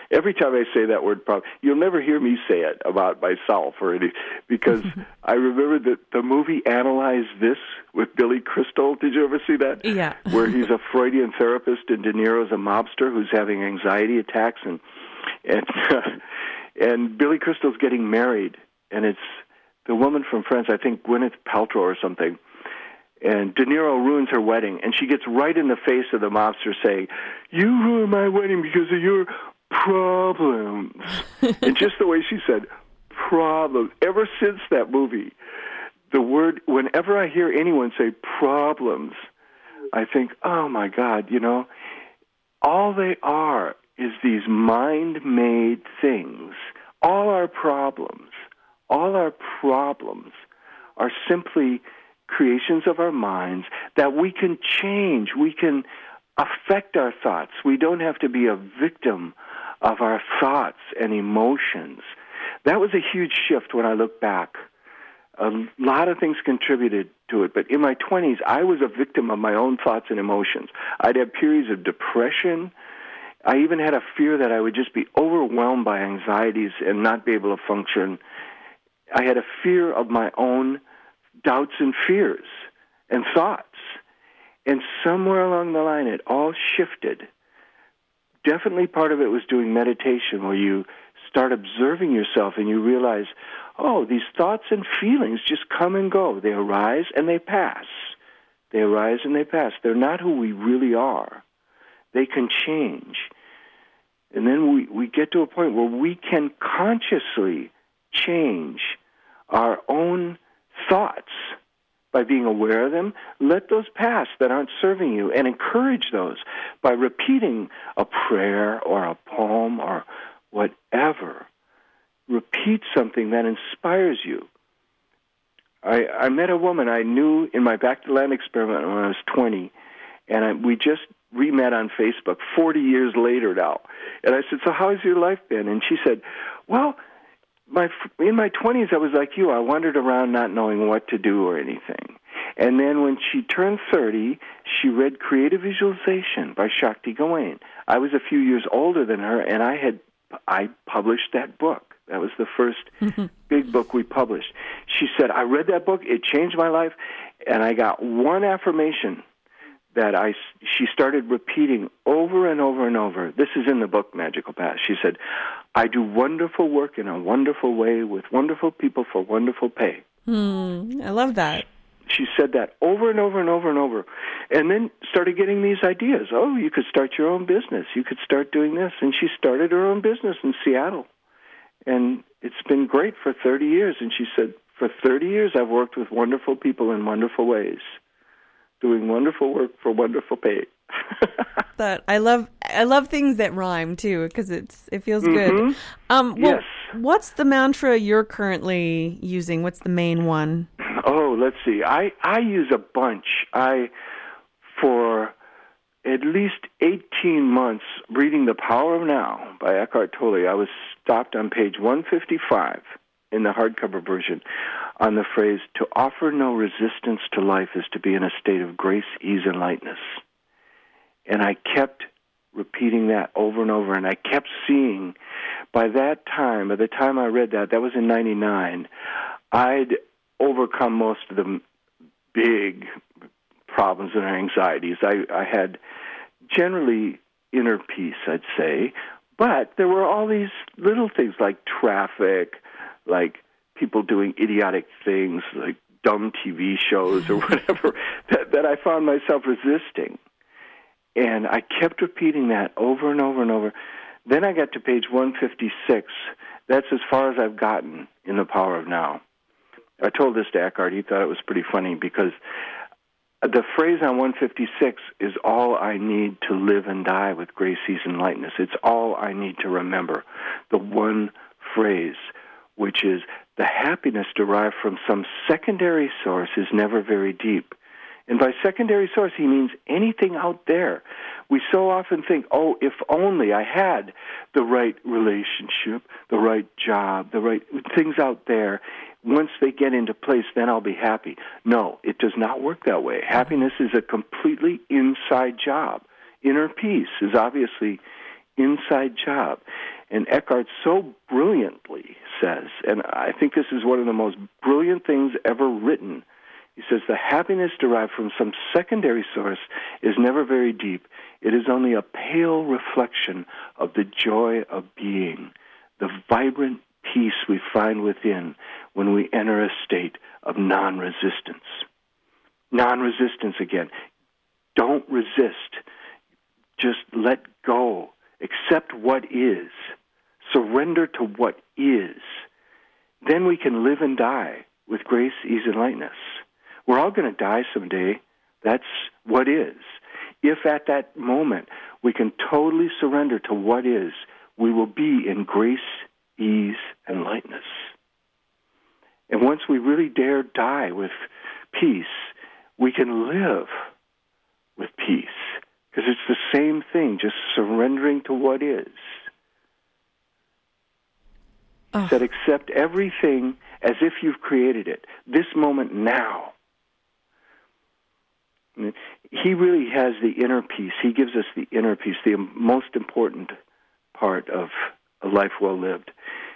every time I say that word problem, you'll never hear me say it about myself or any, because I remember that the movie Analyze This with Billy Crystal. Did you ever see that? Yeah. Where he's a Freudian therapist and De Niro's a mobster who's having anxiety attacks, and and uh, and Billy Crystal's getting married, and it's the woman from Friends, I think Gwyneth Paltrow or something. And De Niro ruins her wedding, and she gets right in the face of the mobster saying, "You ruined my wedding because of your problems." And just the way she said, problems. Ever since that movie, the word, whenever I hear anyone say problems, I think, oh my God, you know, all they are is these mind-made things. All our problems, all our problems are simply creations of our minds that we can change. We can affect our thoughts. We don't have to be a victim of our thoughts and emotions. That was a huge shift when I look back. A lot of things contributed to it, but in my twenties, I was a victim of my own thoughts and emotions. I'd have periods of depression. I even had a fear that I would just be overwhelmed by anxieties and not be able to function. I had a fear of my own doubts and fears and thoughts. And somewhere along the line, it all shifted. Definitely part of it was doing meditation, where you start observing yourself and you realize, oh, these thoughts and feelings just come and go. They arise and they pass. They arise and they pass. They're not who we really are. They can change. And then we, we get to a point where we can consciously change our own thoughts by being aware of them. Let those pass that aren't serving you, and encourage those by repeating a prayer or a poem or whatever. Repeat something that inspires you. I, I met a woman I knew in my Back to Land experiment when I was twenty, and I, we just re-met on Facebook forty years later now. And I said, so how has your life been? And she said, well, My, in my twenties, I was like you. I wandered around not knowing what to do or anything. And then when she turned thirty, she read Creative Visualization by Shakti Gawain. I was a few years older than her, and I had I published that book. That was the first big book we published. She said, I read that book. It changed my life, and I got one affirmation that I, she started repeating over and over and over. This is in the book, Magical Path. She said, I do wonderful work in a wonderful way with wonderful people for wonderful pay. Hmm, I love that. She said that over and over and over and over, and then started getting these ideas. Oh, you could start your own business. You could start doing this. And she started her own business in Seattle. And it's been great for thirty years. And she said, for thirty years, I've worked with wonderful people in wonderful ways, doing wonderful work for wonderful pay. That I love. I love things that rhyme too, because it's it feels mm-hmm. good. Um, well, yes. What's the mantra you're currently using? What's the main one? Oh, let's see. I I use a bunch. I for at least eighteen months reading The Power of Now by Eckhart Tolle. I was stopped on page one fifty-five in the hardcover version on the phrase, to offer no resistance to life is to be in a state of grace, ease, and lightness. And I kept repeating that over and over, and I kept seeing, by that time, by the time I read that, that was in ninety-nine, I'd overcome most of the big problems and anxieties. I, I had generally inner peace, I'd say, but there were all these little things like traffic, like people doing idiotic things, like dumb T V shows or whatever, that, that I found myself resisting. And I kept repeating that over and over and over. Then I got to page one fifty-six. That's as far as I've gotten in The Power of Now. I told this to Eckhart. He thought it was pretty funny because the phrase on one fifty-six is all I need to live and die with grace, ease, and lightness. It's all I need to remember. The one phrase, which is the happiness derived from some secondary source is never very deep. And by secondary source, he means anything out there. We so often think, oh, if only I had the right relationship, the right job, the right things out there. Once they get into place, then I'll be happy. No, it does not work that way. Happiness is a completely inside job. Inner peace is obviously inside job. And Eckhart so brilliantly says, and I think this is one of the most brilliant things ever written, he says, the happiness derived from some secondary source is never very deep. It is only a pale reflection of the joy of being, the vibrant peace we find within when we enter a state of non-resistance. Non-resistance again. Don't resist. Just let go. Accept what is. Surrender to what is. Then we can live and die with grace, ease, and lightness. We're all going to die someday. That's what is. If at that moment we can totally surrender to what is, we will be in grace, ease, and lightness. And once we really dare die with peace, we can live with peace. Because it's the same thing, just surrendering to what is. Oh. He said, accept everything as if you've created it, this moment now. He really has the inner peace. He gives us the inner peace, the most important part of a life well lived.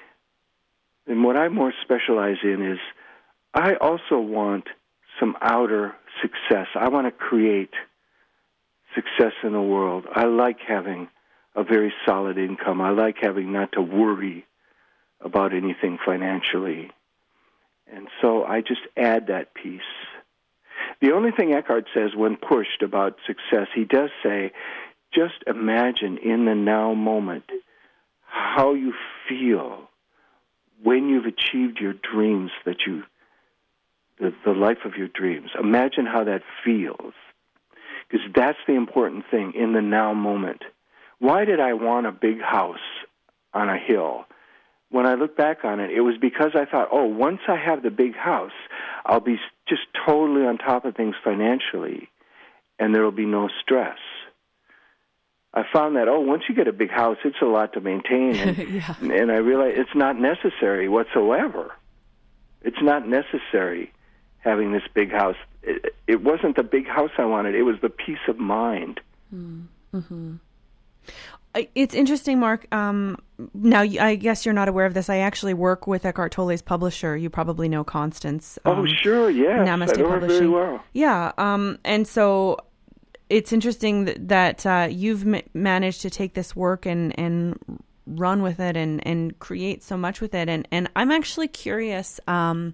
And what I more specialize in is I also want some outer success. I want to create success in the world. I like having a very solid income. I like having not to worry about anything financially. And so I just add that piece. The only thing Eckhart says when pushed about success, he does say, just imagine in the now moment how you feel when you've achieved your dreams, that you, the, the life of your dreams. Imagine how that feels. Because that's the important thing in the now moment. Why did I want a big house on a hill? When I look back on it, it was because I thought, oh, once I have the big house, I'll be just totally on top of things financially, and there will be no stress. I found that, oh, once you get a big house, it's a lot to maintain, and, yeah. and I realized it's not necessary whatsoever. It's not necessary having this big house. It, it wasn't the big house I wanted. It was the peace of mind. Mm-hmm. It's interesting, Mark. Um, now, I guess you're not aware of this. I actually work with Eckhart Tolle's publisher. You probably know Constance. Um, oh, sure, yes. Namaste I know her Publishing. very well. Yeah, um, and so it's interesting that, that uh, you've m- managed to take this work and, and run with it and, and create so much with it. And, and I'm actually curious, um,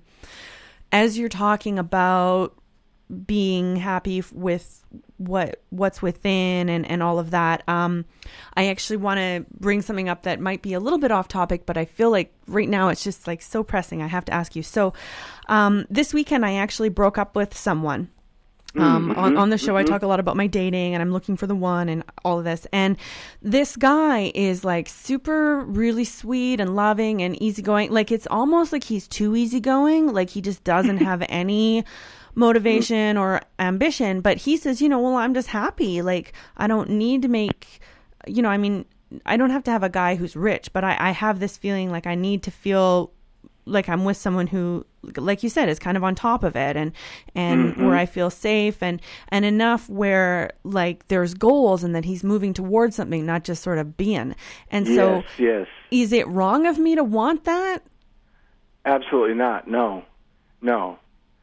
as you're talking about being happy with what what's within and, and all of that, um, I actually want to bring something up that might be a little bit off topic, but I feel like right now it's just like so pressing. I have to ask you. So um, this weekend I actually broke up with someone. Um, mm-hmm, on, on the show, mm-hmm. I talk a lot about my dating and I'm looking for the one and all of this. And this guy is like super really sweet and loving and easygoing. Like it's almost like he's too easygoing. Like he just doesn't have any motivation or ambition. But he says, you know, well, I'm just happy. Like I don't need to make, you know, I mean, I don't have to have a guy who's rich, but I, I have this feeling like I need to feel like I'm with someone who, like you said, is kind of on top of it and, and mm-hmm. where I feel safe and, and enough where like there's goals and that he's moving towards something, not just sort of being. And yes, so yes. Is it wrong of me to want that? Absolutely not. No, no.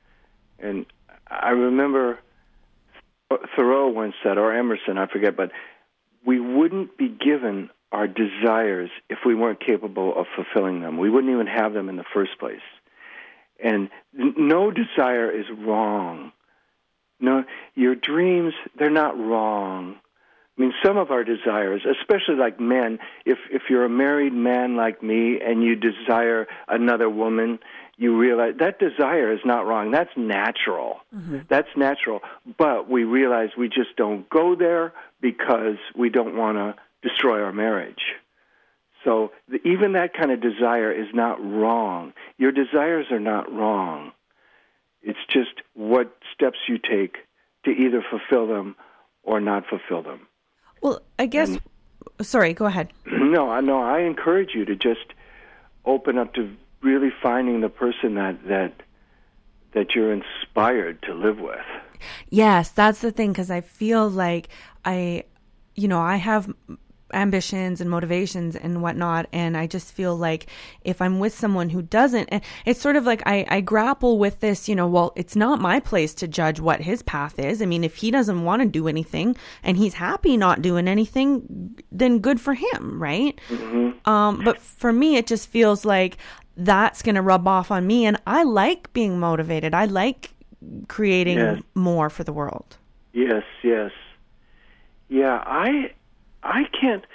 And I remember Thoreau once said, or Emerson, I forget, but we wouldn't be given our desires if we weren't capable of fulfilling them. We wouldn't even have them in the first place. And no desire is wrong. No, your dreams, they're not wrong. I mean, some of our desires, especially like men, if if you're a married man like me and you desire another woman, you realize that desire is not wrong. That's natural. Mm-hmm. That's natural. But we realize we just don't go there because we don't want to destroy our marriage. So the, even that kind of desire is not wrong. Your desires are not wrong. It's just what steps you take to either fulfill them or not fulfill them. Well, I guess, and, sorry, go ahead. No, no, I encourage you to just open up to really finding the person that, that, that you're inspired to live with. Yes, that's the thing, because I feel like I, you know, I have ambitions and motivations and whatnot. And I just feel like if I'm with someone who doesn't, and it's sort of like I, I grapple with this, you know, well, it's not my place to judge what his path is. I mean, if he doesn't want to do anything and he's happy not doing anything, then good for him, right? Mm-hmm. Um, but for me, it just feels like that's going to rub off on me. And I like being motivated. I like creating yes. more for the world. Yes, yes. Yeah, I I can't,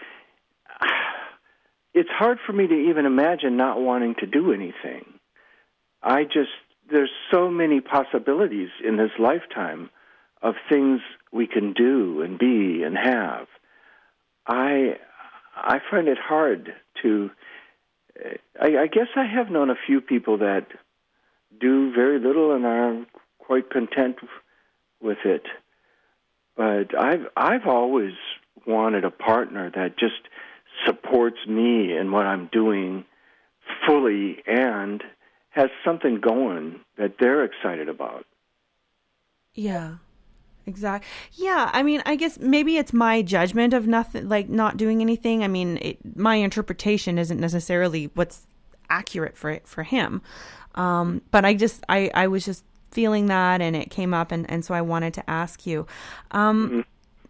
it's hard for me to even imagine not wanting to do anything. I just, there's so many possibilities in this lifetime of things we can do and be and have. I I find it hard to, I, I guess I have known a few people that do very little and are quite content with it. But I've I've always wanted a partner that just supports me in what I'm doing fully and has something going that they're excited about. Yeah, exactly. Yeah, I mean, I guess maybe it's my judgment of nothing, like not doing anything. I mean, it, my interpretation isn't necessarily what's accurate for for him. Um, but I just, I, I was just feeling that, and it came up, and, and so I wanted to ask you. Um,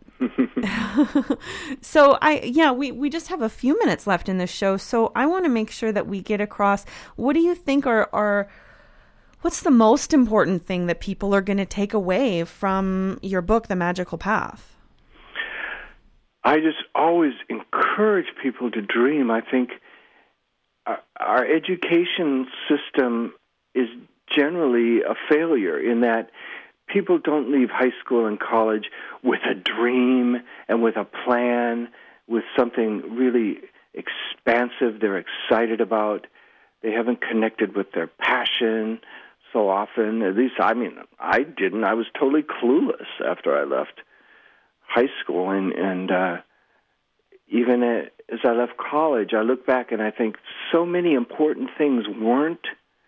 so I, yeah, we, we just have a few minutes left in this show, so I want to make sure that we get across, what do you think are, are what's the most important thing that people are going to take away from your book, The Magical Path? I just always encourage people to dream. I think our, our education system is generally a failure in that people don't leave high school and college with a dream and with a plan, with something really expansive they're excited about. They haven't connected with their passion so often. At least, I mean, I didn't. I was totally clueless after I left high school. And, and uh, even as I left college, I look back and I think so many important things weren't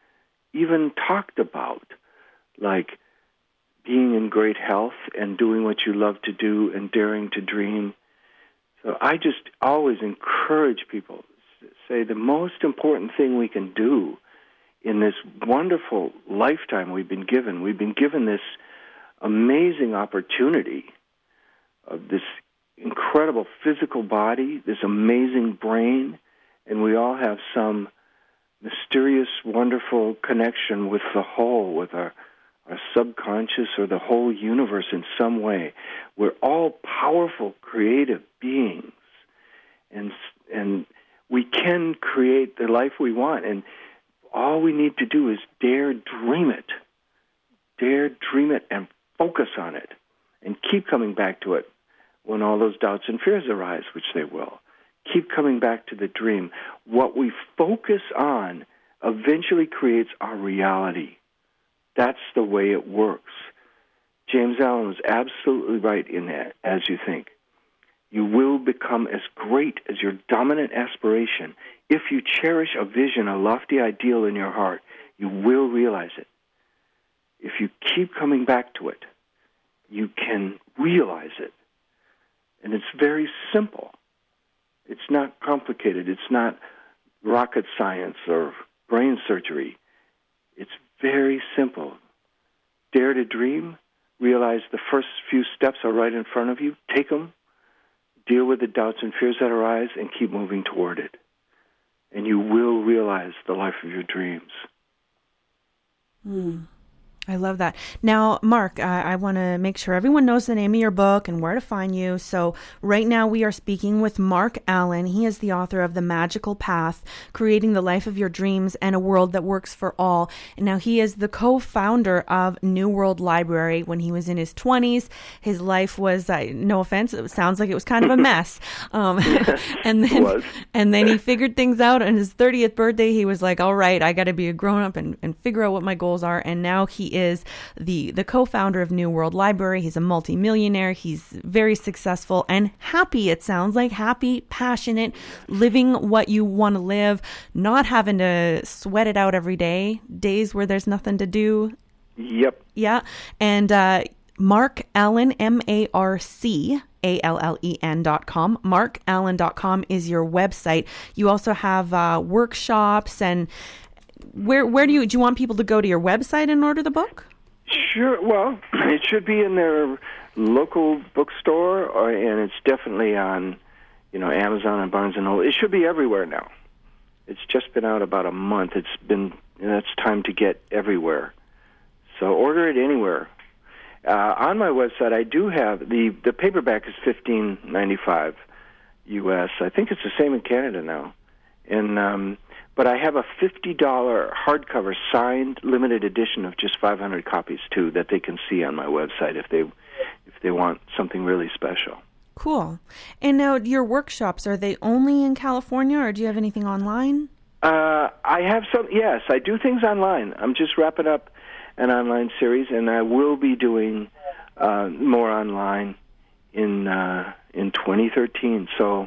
even talked about, like being in great health and doing what you love to do and daring to dream. So I just always encourage people to say the most important thing we can do in this wonderful lifetime we've been given, we've been given this amazing opportunity of this incredible physical body, this amazing brain, and we all have some mysterious, wonderful connection with the whole, with our, our subconscious or the whole universe in some way. We're all powerful, creative beings, and and we can create the life we want, and all we need to do is dare dream it. Dare dream it and focus on it, and keep coming back to it when all those doubts and fears arise, which they will. Keep coming back to the dream. What we focus on eventually creates our reality. That's the way it works. James Allen was absolutely right in that, as you think. You will become as great as your dominant aspiration. If you cherish a vision, a lofty ideal in your heart, you will realize it. If you keep coming back to it, you can realize it. And it's very simple. It's not complicated. It's not rocket science or brain surgery. It's very simple. Dare to dream. Realize the first few steps are right in front of you. Take them. Deal with the doubts and fears that arise and keep moving toward it. And you will realize the life of your dreams. Mm. I love that. Now, Mark, uh, I want to make sure everyone knows the name of your book and where to find you. So right now we are speaking with Mark Allen. He is the author of The Magical Path, Creating the Life of Your Dreams and a World That Works for All. And now he is the co-founder of New World Library. When he was in his twenties, his life was, uh, no offense, it sounds like it was kind of a mess. Um, and then and then he figured things out. On his thirtieth birthday, he was like, all right, I got to be a grown-up and, and figure out what my goals are. And now he is the the co-founder of New World Library. He's a multimillionaire. He's very successful and happy. It sounds like happy, passionate, living what you want to live, not having to sweat it out every day, days where there's nothing to do. Yep. Yeah. And uh, Mark Allen, M A R C A L L E N dot com. mark allen dot com is your website. You also have uh, workshops, and where where do you do you want people to go to your website and order the book? Sure. Well, it should be in their local bookstore, or, and it's definitely on, you know, Amazon and Barnes and Noble. It should be everywhere now. It's just been out about a month. It's been, you know, it's time to get everywhere. So order it anywhere. Uh, on my website, I do have the the paperback is fifteen ninety-five U S. I think it's the same in Canada now, and um, but I have a fifty dollar hardcover signed limited edition of just five hundred copies too that they can see on my website if they if they want something really special. Cool. And now your workshops, are they only in California, or do you have anything online? Uh, I have some. Yes, I do things online. I'm just wrapping up an online series, and I will be doing uh, more online in uh, in twenty thirteen. So,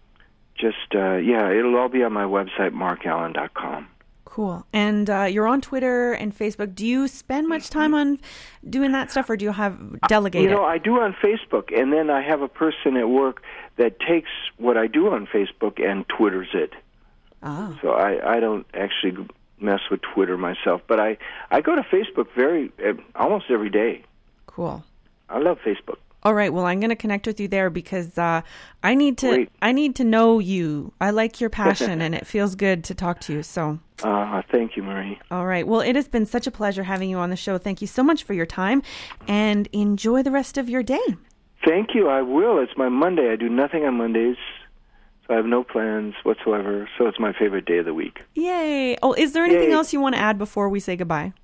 just uh, yeah, it'll all be on my website, mark allen dot com. Cool. And uh, you're on Twitter and Facebook. Do you spend much time on doing that stuff, or do you have delegated? You know, I do on Facebook, and then I have a person at work that takes what I do on Facebook and Twitters it. Oh. So I, I don't actually mess with Twitter myself, but I, I go to Facebook very uh, almost every day. Cool. I love Facebook. All right. Well, I'm going to connect with you there because uh, I need to. Great. I need to know you. I like your passion, and it feels good to talk to you. So. Uh, thank you, Marie. All right. Well, it has been such a pleasure having you on the show. Thank you so much for your time, and enjoy the rest of your day. Thank you. I will. It's my Monday. I do nothing on Mondays, so I have no plans whatsoever. So it's my favorite day of the week. Yay! Oh, is there anything Yay. else you want to add before we say goodbye?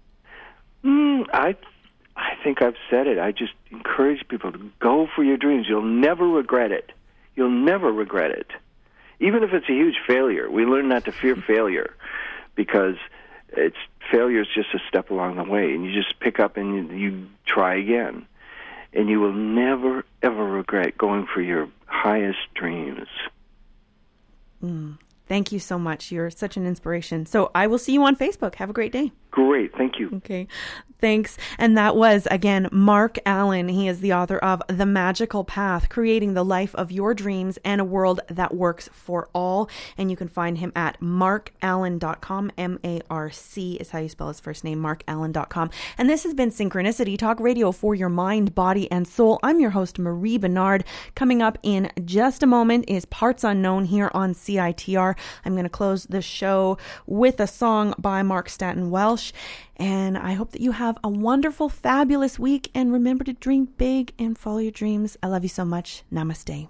Mm, I. I think I've said it. I just encourage people to go for your dreams. You'll never regret it. You'll never regret it. Even if it's a huge failure, we learn not to fear failure because it's failure is just a step along the way, and you just pick up and you, you try again. And you will never, ever regret going for your highest dreams. Mm. Thank you so much. You're such an inspiration. So I will see you on Facebook. Have a great day. Great. Thank you. Okay. Thanks. And that was, again, Mark Allen. He is the author of The Magical Path, Creating the Life of Your Dreams and a World That Works for All. And you can find him at mark allen dot com. M A R C is how you spell his first name, mark allen dot com. And this has been Synchronicity, talk radio for your mind, body, and soul. I'm your host, Marie Bernard. Coming up in just a moment is Parts Unknown here on C I T R. I'm going to close the show with a song by Mark Staten Welsh. And I hope that you have a wonderful, fabulous week. And remember to dream big and follow your dreams. I love you so much. Namaste.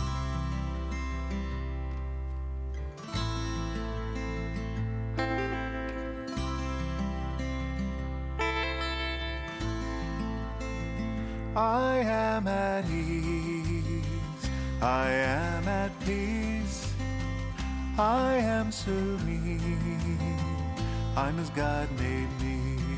I am at ease. I am at peace. I am serene. I'm as God made me.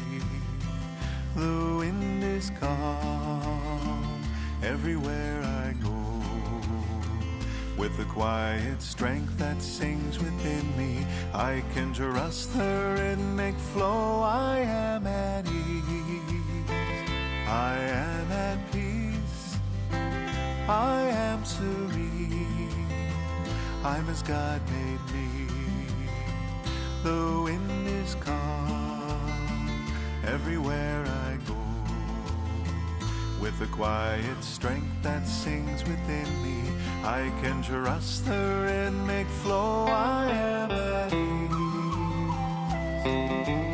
The wind is calm everywhere I go. With the quiet strength that sings within me, I can trust the rhythmic flow. I am at ease. I am at peace. I am serene. I'm as God made me. The wind is calm everywhere I go. With the quiet strength that sings within me, I can trust the rhythmic flow. I am at ease.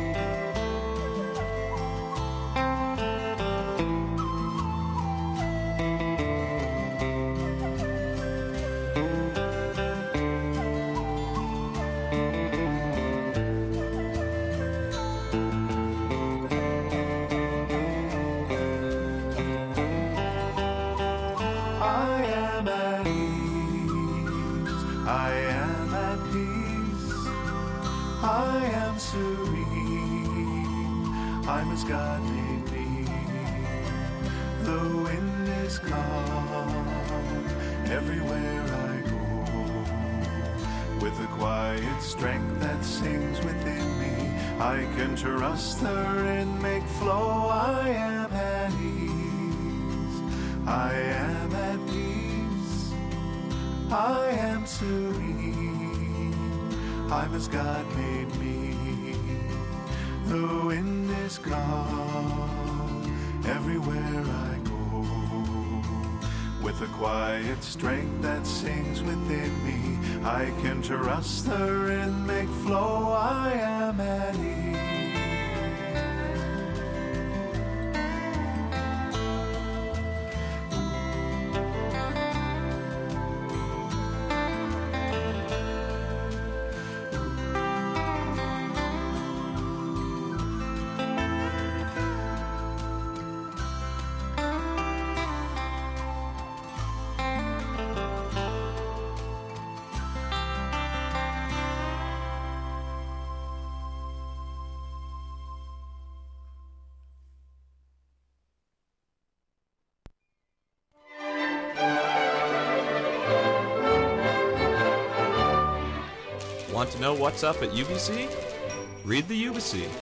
I'm as God made me. The wind is calm everywhere I go. With the quiet strength that sings within me, I can trust the rhythmic flow. I am at ease. I am at peace. serene. I'm as God made me. The wind is calm everywhere I go, with a quiet strength that sings within me. I can trust the rhythmic flow. I am at ease. Want to know what's up at U B C? Read the U B C,